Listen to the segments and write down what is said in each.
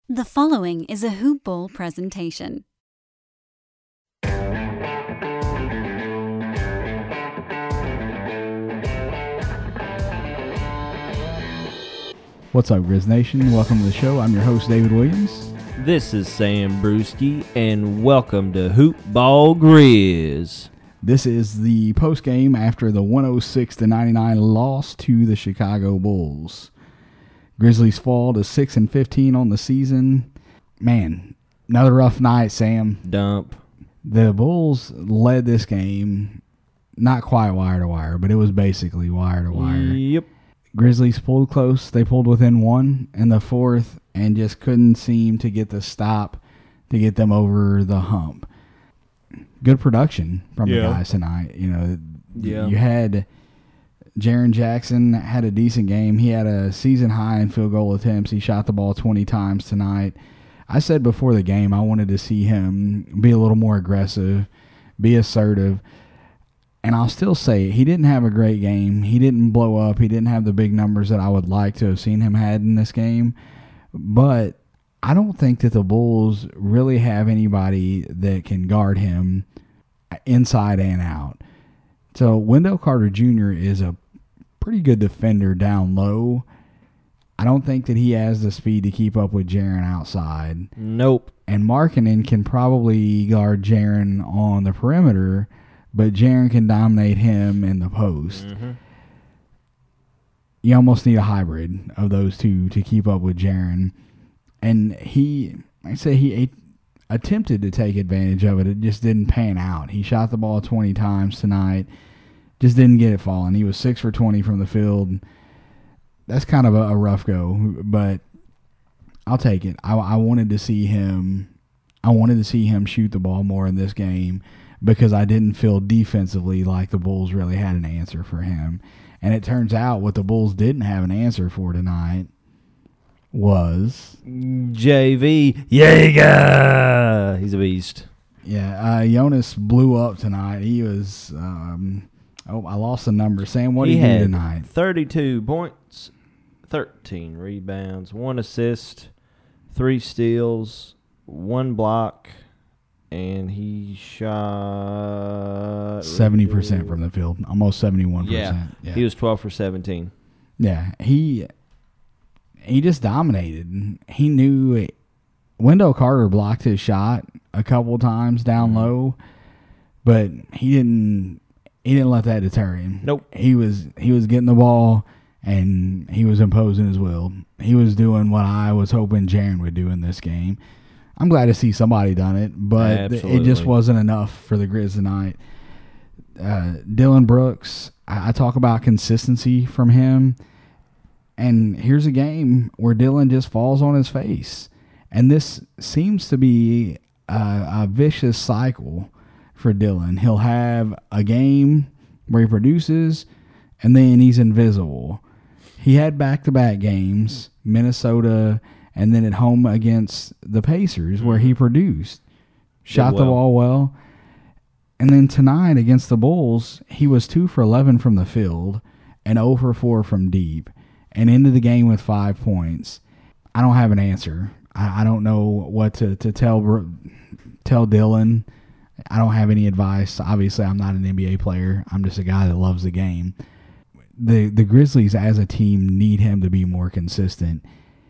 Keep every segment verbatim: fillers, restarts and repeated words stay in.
The following is a Hoop Ball presentation. What's up, Grizz Nation? Welcome to the show. I'm your host, David Williams. This is Sam Brewski, and welcome to Hoop Ball Grizz. This is the post game after the one oh six to ninety-nine loss to the Chicago Bulls. Grizzlies fall to six and fifteen on the season. Man, another rough night, Sam. Dump. The Bulls led this game, not quite wire to wire, but it was basically wire to wire. Yep. Grizzlies pulled close. They pulled within one in the fourth and just couldn't seem to get the stop to get them over the hump. Good production from yeah. the guys tonight. You know, yeah. you had Jaren Jackson had a decent game. He had a season high in field goal attempts. He shot the ball twenty times tonight. I said before the game I wanted to see him be a little more aggressive, be assertive. And I'll still say he didn't have a great game. He didn't blow up. He didn't have the big numbers that I would like to have seen him had in this game. But I don't think that the Bulls really have anybody that can guard him inside and out. So Wendell Carter Junior is a pretty good defender down low. I don't think that he has the speed to keep up with Jaren outside. Nope. And Markkanen can probably guard Jaren on the perimeter, but Jaren can dominate him in the post. Mm-hmm. You almost need a hybrid of those two to keep up with Jaren. And he, like I say, he ate, attempted to take advantage of it. It just didn't pan out. He shot the ball twenty times tonight, just didn't get it falling. He was six for twenty from the field. That's kind of a, a rough go, but I'll take it. I, I wanted to see him. I wanted to see him shoot the ball more in this game because I didn't feel defensively like the Bulls really had an answer for him. And it turns out what the Bulls didn't have an answer for tonight was J V Jaeger. He's a beast. Yeah, uh, Jonas blew up tonight. He was. Um, oh, I lost the number. Sam, what he did he had do tonight? thirty-two points, thirteen rebounds, one assist, three steals, one block, and he shot seventy percent from the field, almost seventy-one percent. Yeah, yeah. He was twelve for seventeen. Yeah, he he just dominated. He knew it. Wendell Carter blocked his shot a couple times down low, but he didn't he didn't let that deter him. Nope. He was he was getting the ball and he was imposing his will. He was doing what I was hoping Jaren would do in this game. I'm glad to see somebody done it, but Absolutely. It just wasn't enough for the Grizz tonight. Uh, Dillon Brooks, I, I talk about consistency from him, and here's a game where Dillon just falls on his face. And this seems to be a, a vicious cycle for Dillon. He'll have a game where he produces, and then he's invisible. He had back-to-back games, Minnesota, and then at home against the Pacers, where he produced, shot well. the ball well. And then tonight against the Bulls, he was two for eleven from the field and zero for four from deep, and into the game with five points. I don't have an answer. I, I don't know what to, to tell tell Dillon. I don't have any advice. Obviously, I'm not an N B A player. I'm just a guy that loves the game. The the Grizzlies as a team need him to be more consistent.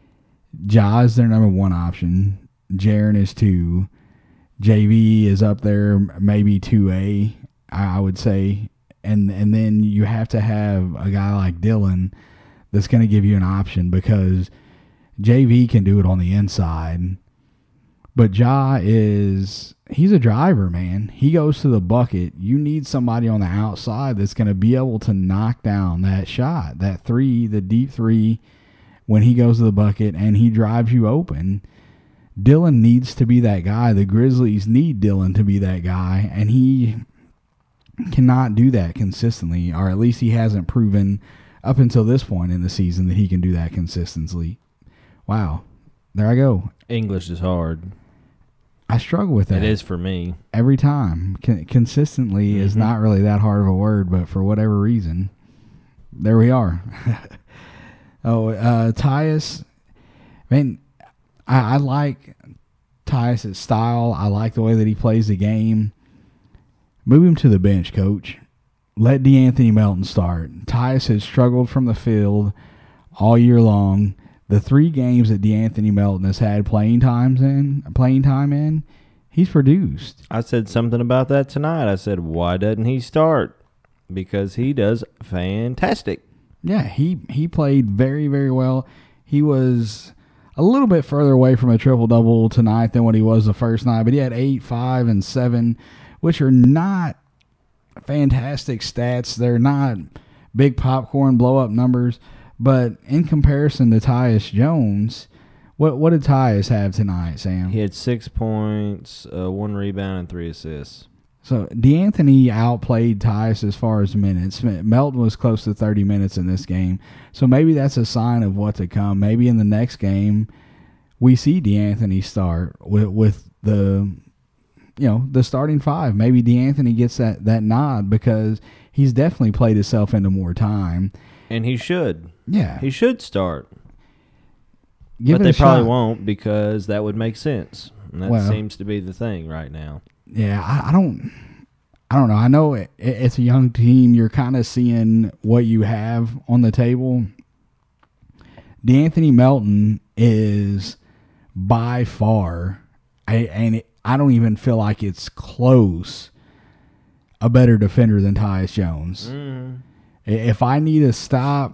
Ja is their number one option. Jaren is two. J V is up there, maybe two A, I would say. And and then you have to have a guy like Dillon that's going to give you an option, because J V can do it on the inside. But Ja is, he's a driver, man. He goes to the bucket. You need somebody on the outside that's going to be able to knock down that shot, that three, the deep three, when he goes to the bucket and he drives you open. Dillon needs to be that guy. The Grizzlies need Dillon to be that guy, and he cannot do that consistently, or at least he hasn't proven up until this point in the season that he can do that consistently. Wow. There I go. English is hard. I struggle with that. It is for me. Every time. Con- consistently mm-hmm. is not really that hard of a word, but for whatever reason, there we are. oh, uh, Tyus, man, I, I like Tyus' style. I like the way that he plays the game. Move him to the bench, coach. Let DeAnthony Melton start. Tyus has struggled from the field all year long. The three games that DeAnthony Melton has had playing times in, playing time in, he's produced. I said something about that tonight. I said, why doesn't he start? Because he does fantastic. Yeah, he, he played very, very well. He was a little bit further away from a triple-double tonight than what he was the first night, but he had eight, five, and seven, which are not fantastic stats. They're not big popcorn blow-up numbers, but in comparison to Tyus Jones, what what did Tyus have tonight, Sam? He had six points, uh, one rebound, and three assists. So DeAnthony outplayed Tyus as far as minutes. Melton was close to thirty minutes in this game. So maybe that's a sign of what to come. Maybe in the next game we see DeAnthony start with, with the you know, the starting five. Maybe DeAnthony gets that, that nod because he's definitely played himself into more time. And he should. Yeah. He should start. Give but it they a probably shot. won't because that would make sense. And that Well, seems to be the thing right now. Yeah, I, I don't I don't know. I know it, it's a young team. You're kind of seeing what you have on the table. DeAnthony Melton is by far, I, and it, I don't even feel like it's close, a better defender than Tyus Jones. Mm. If I need a stop,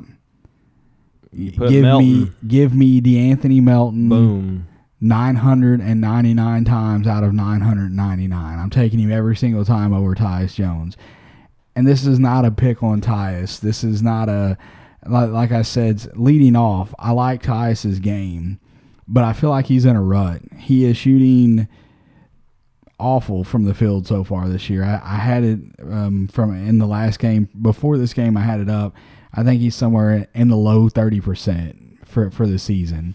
put give Melton. me give me DeAnthony Melton. Boom. nine hundred ninety-nine times out of nine hundred ninety-nine. I'm taking him every single time over Tyus Jones. And this is not a pick on Tyus. This is not a, like, like I said, leading off, I like Tyus's game, but I feel like he's in a rut. He is shooting awful from the field so far this year. I, I had it um, from in the last game. Before this game, I had it up. I think he's somewhere in the low thirty percent for, for the season.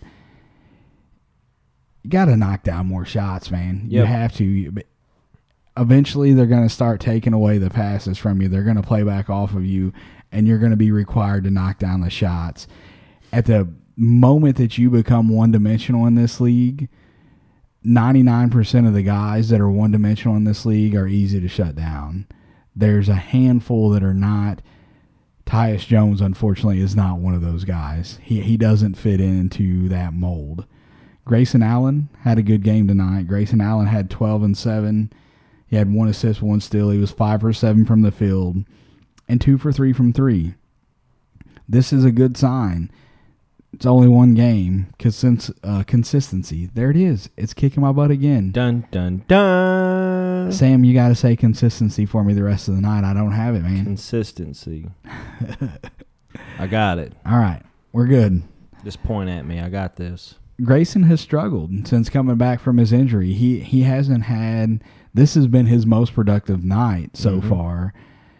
You got to knock down more shots, man. You Yep. have to. But eventually, they're going to start taking away the passes from you. They're going to play back off of you, and you're going to be required to knock down the shots. At the moment that you become one-dimensional in this league, ninety-nine percent of the guys that are one-dimensional in this league are easy to shut down. There's a handful that are not. Tyus Jones, unfortunately, is not one of those guys. He he doesn't fit into that mold. Grayson Allen had a good game tonight. Grayson Allen had twelve and seven. He had one assist, one steal. He was five for seven from the field and two for three from three. This is a good sign. It's only one game. Consist, uh, consistency. There it is. It's kicking my butt again. Dun, dun, dun. Sam, you got to say consistency for me the rest of the night. I don't have it, man. Consistency. I got it. All right. We're good. Just point at me. I got this. Grayson has struggled since coming back from his injury. He he hasn't had – this has been his most productive night so Mm-hmm. far.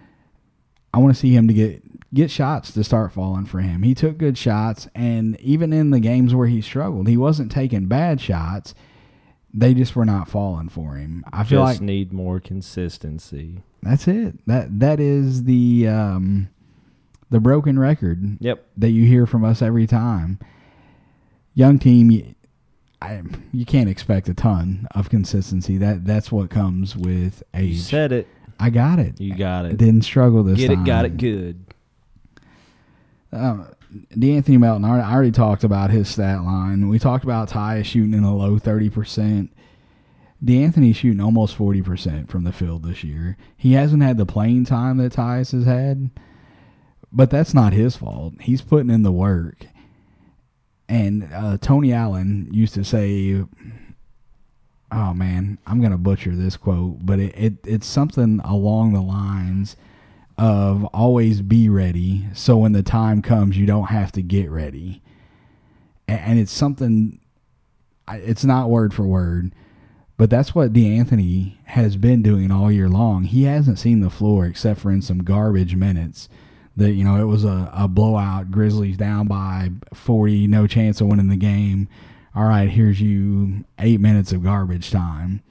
I want to see him to get get shots to start falling for him. He took good shots, and even in the games where he struggled, he wasn't taking bad shots. They just were not falling for him. I feel Just like need more consistency. that's it. That That is the um, the broken record Yep. that you hear from us every time. Young team, you, I, you can't expect a ton of consistency. That That's what comes with age. You said it. I got it. You got it. Didn't struggle this Get time. it, got it good. Um, DeAnthony Melton, I I already talked about his stat line. We talked about Tyus shooting in the low thirty percent. DeAnthony's shooting almost forty percent from the field this year. He hasn't had the playing time that Tyus has had, but that's not his fault. He's putting in the work. And uh, Tony Allen used to say, oh, man, I'm going to butcher this quote, but it, it it's something along the lines of always be ready so when the time comes you don't have to get ready. And, and it's something, it's not word for word, but that's what DeAnthony has been doing all year long. He hasn't seen the floor except for in some garbage minutes. That, you know, it was a, a blowout. Grizzlies down by forty, no chance of winning the game. All right, here's you eight minutes of garbage time.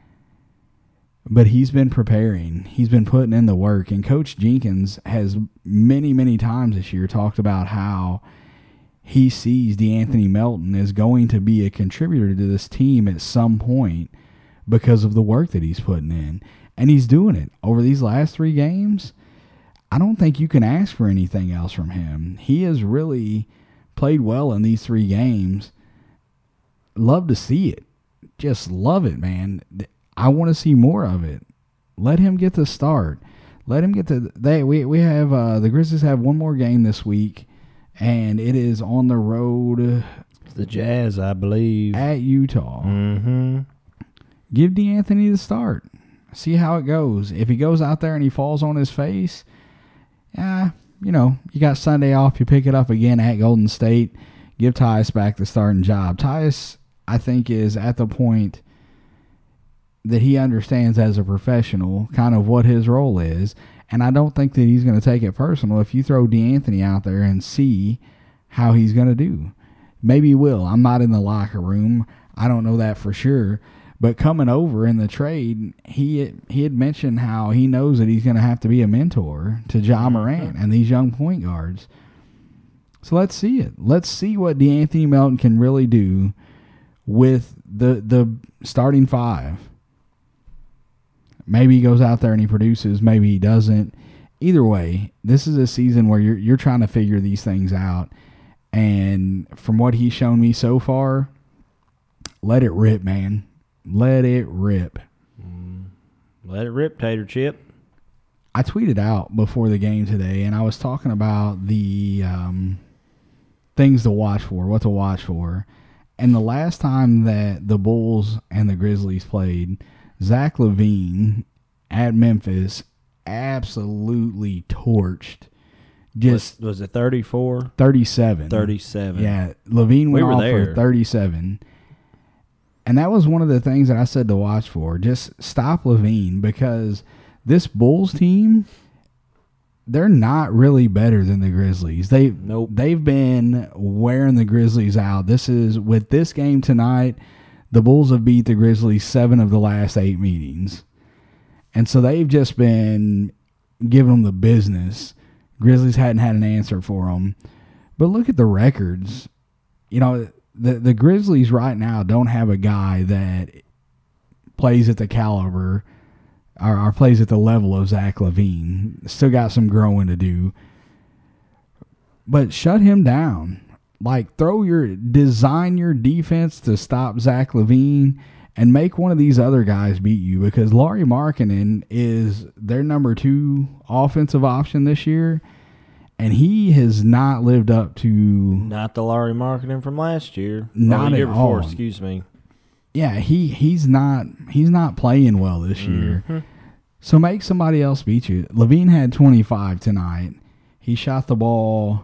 But he's been preparing. He's been putting in the work. And Coach Jenkins has many, many times this year talked about how he sees DeAnthony Melton is going to be a contributor to this team at some point because of the work that he's putting in. And he's doing it. Over these last three games, I don't think you can ask for anything else from him. He has really played well in these three games. Love to see it. Just love it, man. I want to see more of it. Let him get the start. Let him get the. They we we have uh, the Grizzlies have one more game this week, and it is on the road. It's the Jazz, I believe, at Utah. Mm-hmm. Give DeAnthony the start. See how it goes. If he goes out there and he falls on his face, yeah, you know, you got Sunday off. You pick it up again at Golden State. Give Tyus back the starting job. Tyus, I think, is at the point that he understands as a professional kind of what his role is, and I don't think that he's going to take it personal if you throw DeAnthony out there and see how he's going to do. Maybe he will. I'm not in the locker room. I don't know that for sure. But coming over in the trade, he he had mentioned how he knows that he's going to have to be a mentor to Ja Morant and these young point guards. So let's see it. Let's see what DeAnthony Melton can really do with the the starting five. Maybe he goes out there and he produces. Maybe he doesn't. Either way, this is a season where you're you're trying to figure these things out. And from what he's shown me so far, let it rip, man. Let it rip. Let it rip, Tater Chip. I tweeted out before the game today, and I was talking about the um, things to watch for, what to watch for. And the last time that the Bulls and the Grizzlies played, Zach LaVine at Memphis absolutely torched. Just was, was it thirty-four? thirty-seven. thirty-seven. Yeah, LaVine went we were off there. for thirty-seven. And that was one of the things that I said to watch for. Just stop LaVine, because this Bulls team, they're not really better than the Grizzlies. They nope. They've been wearing the Grizzlies out. This is with this game tonight, the Bulls have beat the Grizzlies seven of the last eight meetings. And so they've just been giving them the business. Grizzlies hadn't had an answer for them. But look at the records. You know, The the Grizzlies right now don't have a guy that plays at the caliber or, or plays at the level of Zach LaVine. Still got some growing to do. But shut him down. Like, throw your design your defense to stop Zach LaVine and make one of these other guys beat you, because Lauri Markkanen is their number two offensive option this year. And he has not lived up to... Not the Lauri Markkanen from last year. Not or the year at before, all. Excuse me. Yeah, he, he's not he's not playing well this year. Mm-hmm. So make somebody else beat you. LaVine had twenty-five tonight. He shot the ball...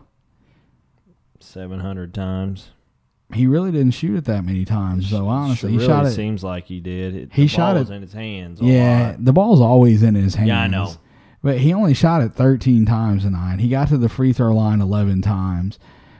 seven hundred times. He really didn't shoot it that many times, though, honestly. It he really shot it... seems like he did. It, He the shot ball it- was in his hands a Yeah, lot. the ball's always in his hands. Yeah, I know. But he only shot it thirteen times tonight. He got to the free throw line eleven times.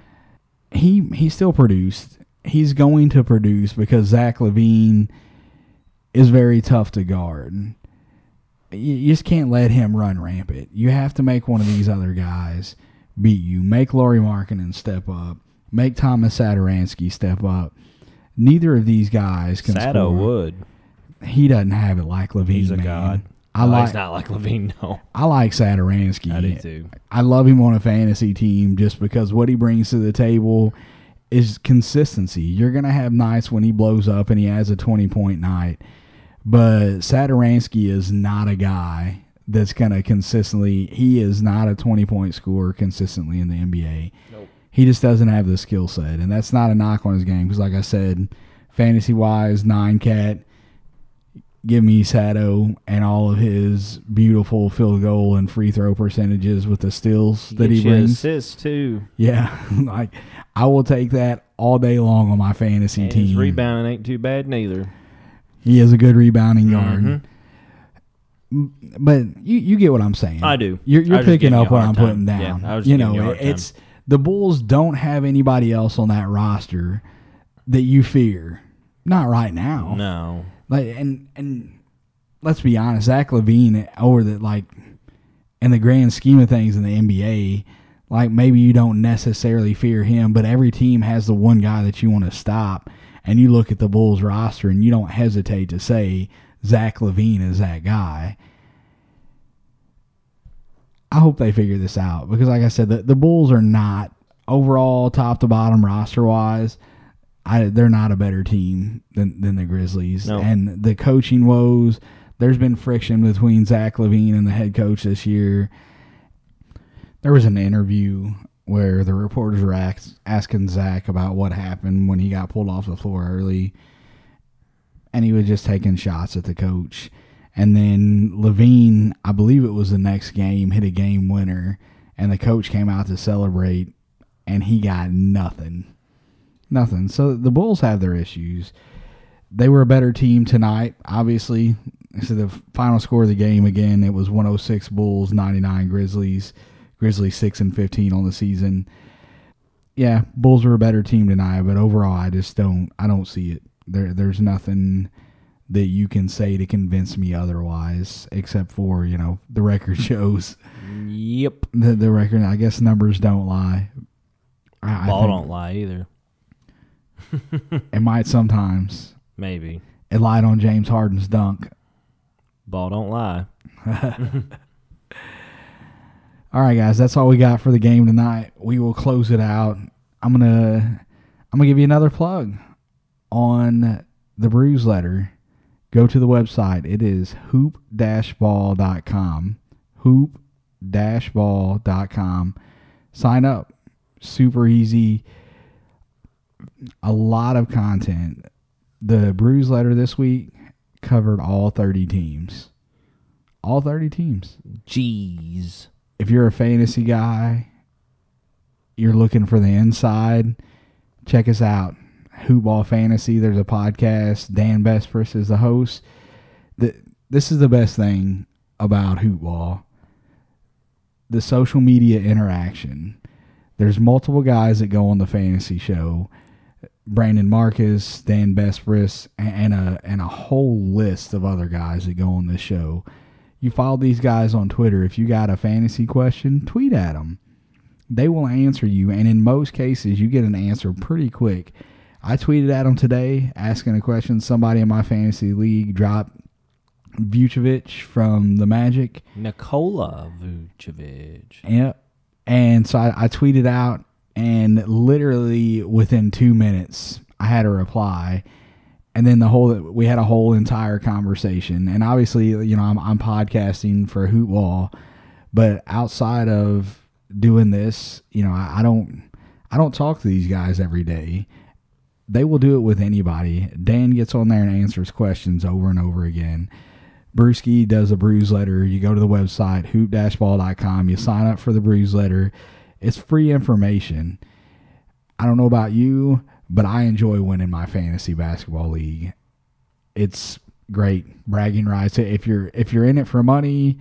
He he still produced. He's going to produce because Zach LaVine is very tough to guard. You, you just can't let him run rampant. You have to make one of these other guys beat you. Make Lauri Markkanen step up. Make Thomas Satoransky step up. Neither of these guys can Sato score. would. He doesn't have it like LaVine. He's a man. god. I no, like. he's not like LaVine, no. I like Satoransky. I do too. I love him on a fantasy team just because what he brings to the table is consistency. You're going to have nights when he blows up and he has a twenty-point night. But Satoransky is not a guy that's going to consistently – he is not a twenty-point scorer consistently in the N B A. Nope. He just doesn't have the skill set. And that's not a knock on his game because, like I said, fantasy-wise, nine cat – give me Sato and all of his beautiful field goal and free throw percentages with the steals He that he gets you brings. assists too. Yeah, like I will take that all day long on my fantasy And team. his rebounding ain't too bad neither. He is a good rebounding guard. Mm-hmm. But you, you get what I'm saying. I do. You're, I you're was just picking giving you up a what hard I'm time. putting down. Yeah, I was just you giving know, you a hard time. it's the Bulls don't have anybody else on that roster that you fear. Not right now. No. Like and and let's be honest, Zach LaVine over the like in the grand scheme of things in the N B A, like maybe you don't necessarily fear him, but every team has the one guy that you want to stop. And you look at the Bulls roster and you don't hesitate to say Zach LaVine is that guy. I hope they figure this out because, like I said, the, the Bulls are not overall top to bottom roster wise. I, they're not a better team than, than the Grizzlies. No. And the coaching woes, there's been friction between Zach LaVine and the head coach this year. There was an interview where the reporters were ask, asking Zach about what happened when he got pulled off the floor early, and he was just taking shots at the coach. And then LaVine, I believe it was the next game, hit a game winner, and the coach came out to celebrate, and he got nothing. Nothing. So the Bulls have their issues. They were a better team tonight, obviously. So the final score of the game, again, it was one oh six Bulls, ninety-nine Grizzlies. Grizzlies six and fifteen on the season. Yeah, Bulls are a better team tonight, but overall, I just don't. I don't see it. There, there's nothing that you can say to convince me otherwise, except for, you know, the record shows. Yep. The the record. I guess numbers don't lie. I, Ball I don't lie either. It might sometimes. Maybe. It lied on James Harden's dunk. Ball don't lie. All right, guys, that's all we got for the game tonight. We will close it out. I'm gonna I'm gonna give you another plug on the Bruise Letter. Go to the website. It is hoop dash ball dot com. hoop dash ball dot com. Sign up. Super easy. A lot of content. The Bruise Letter this week covered all thirty teams. All thirty teams. Jeez. If you're a fantasy guy, you're looking for the inside, check us out. Hoop Ball Fantasy, there's a podcast. Dan Bespris is the host. The, this is the best thing about Hoop Ball. The social media interaction. There's multiple guys that go on the fantasy show. Brandon Marcus, Dan Bespris, and a, and a whole list of other guys that go on this show. You follow these guys on Twitter. If you got a fantasy question, tweet at them. They will answer you, and in most cases, you get an answer pretty quick. I tweeted at them today asking a question. Somebody in my fantasy league dropped Vucevic from the Magic. Nikola Vucevic. Yep. And so I, I tweeted out, and literally within two minutes, I had a reply. And then the whole we had a whole entire conversation. And obviously, you know, I'm I'm podcasting for Hoop Ball, but outside of doing this, you know, I, I don't I don't talk to these guys every day. They will do it with anybody. Dan gets on there and answers questions over and over again. Brewski does a Bruise Letter. You go to the website, hoop dash ball dot com. You sign up for the Bruise Letter. It's free information. I don't know about you, but I enjoy winning my fantasy basketball league. It's great. Bragging rights. If you're if you're in it for money,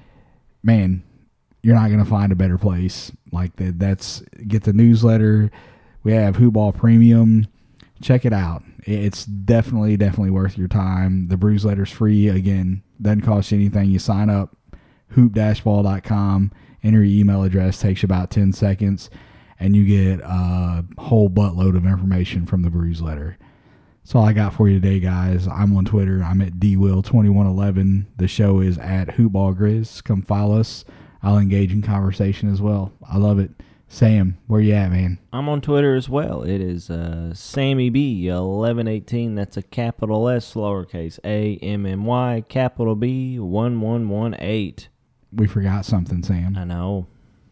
man, you're not going to find a better place. Like that. That's get the newsletter. We have Hoop Ball Premium. Check it out. It's definitely, definitely worth your time. The Bruise Letter's free. Again, doesn't cost you anything. You sign up, hoop dash ball dot com. Enter your email address. Takes you about ten seconds. And you get a whole buttload of information from the Bruise Letter. That's all I got for you today, guys. I'm on Twitter. I'm at D Will twenty-one eleven. The show is at HoopBallGrizz. Come follow us. I'll engage in conversation as well. I love it. Sam, where you at, man? I'm on Twitter as well. It is uh, Sammy B eleven eighteen. That's a capital S, lowercase a M M Y, capital B one one one eight. We forgot something, Sam. I know.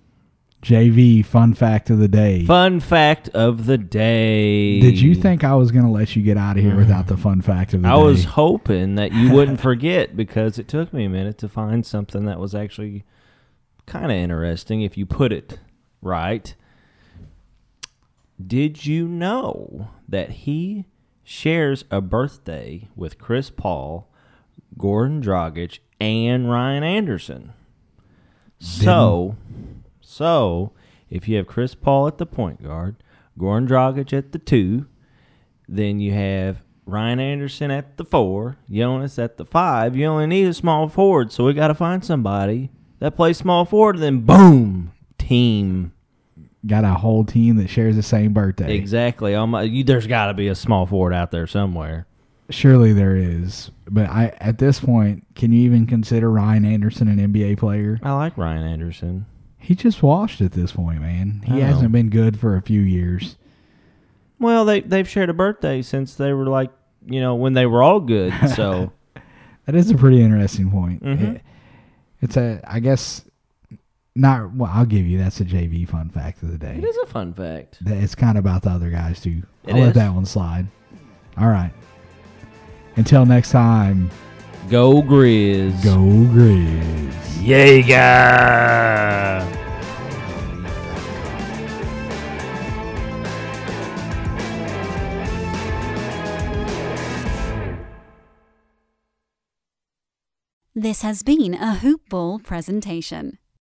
J V, fun fact of the day. Fun fact of the day. Did you think I was going to let you get out of here without the fun fact of the I day? I was hoping that you wouldn't forget because it took me a minute to find something that was actually kind of interesting if you put it right. Did you know that he shares a birthday with Chris Paul, Goran Dragic, and Ryan Anderson? So... So, if you have Chris Paul at the point guard, Goran Dragic at the two, then you have Ryan Anderson at the four, Jonas at the five. You only need a small forward, so we got to find somebody that plays small forward, and then boom, team. got a whole team that shares the same birthday. Exactly. Um, you, there's got to be a small forward out there somewhere. Surely there is. But I at this point, can you even consider Ryan Anderson an N B A player? I like Ryan Anderson. He just washed at this point, man. He I hasn't know. been good for a few years. Well, they, they've shared a birthday since they were like, you know, when they were all good. So That is a pretty interesting point. Mhm. It- it's a, I guess, not, well, I'll give you, that's a J V fun fact of the day. it is a fun fact. That- It's kind of about the other guys, too. It I'll let is. that one slide. All right. Until next time, Go Grizz. go Grizz. Jaeger. This has been a Hoop Ball presentation.